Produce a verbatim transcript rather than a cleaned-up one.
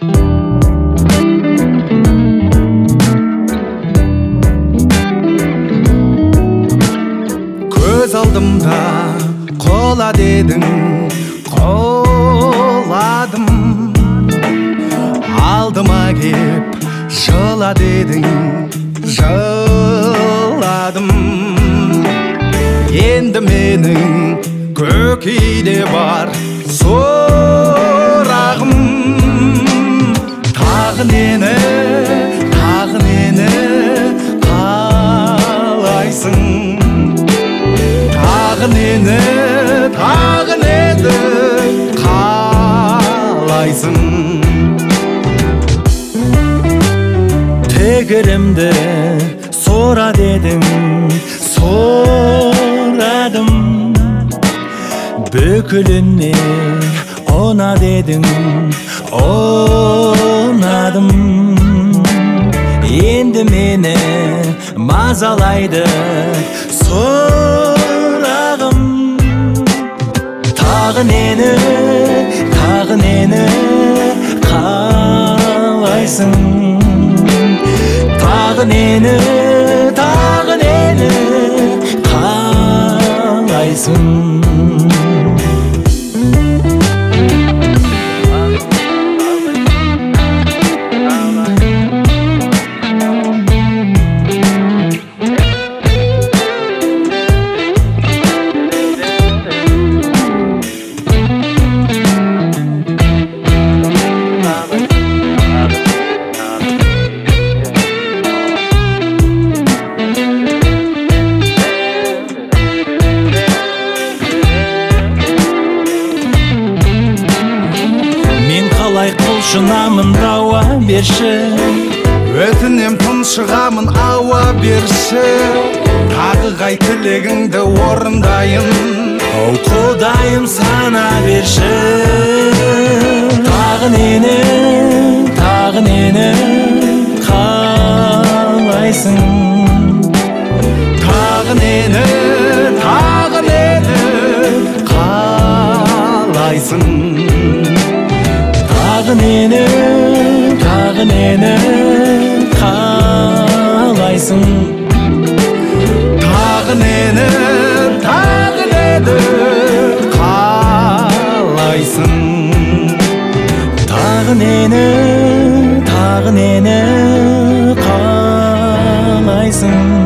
Көз алдымда қола дедің, қоладым. Алдыма кеп жыла дедің, жыладым. Енді менің көкейде бар сұрағым, тағы нені, тағы нені қалайсың? Тағы нені, тағы нені қалайсың? Тегірімді сора дедің, сорадым. Бүкіліне она дедің, онадым. Енді мені мазалайды сұрағым, тағы нені, тағы нені қалайсың? Тағы нені, тағы нені қалайсың? Құлшынамын, дауа берші, өтінем тұншығамын, ауа берші. Тағы қай тілегіңді орындайын, оу құдайым сана берші. Тағы нені, тағы нені қалайсың? Тағы нені, тағы нені қалайсың? Тағы нені, тағы нені қалайсың? Тағы нені, тағы нені қалайсың? Тағы нені, тағы нені қалайсың?